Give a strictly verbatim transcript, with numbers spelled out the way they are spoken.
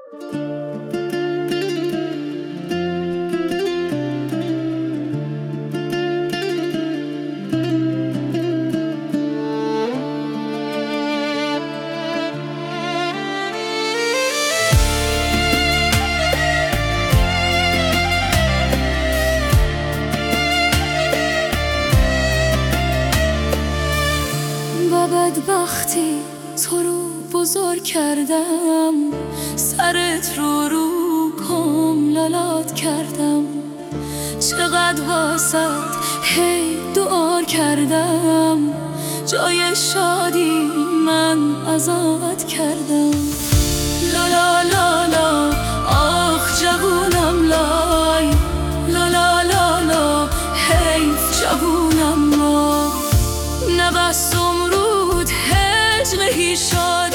با بدبختی تو رو بزرگ کردم، سرت رو رو پام لالات کردم. چقدر واسد هی دعا کردم، جای شادی من ازت کردم. لالا لالا آخ جوونم لای، لالا لالا حیف جوونم ما. نبست امرود هجر هی شاد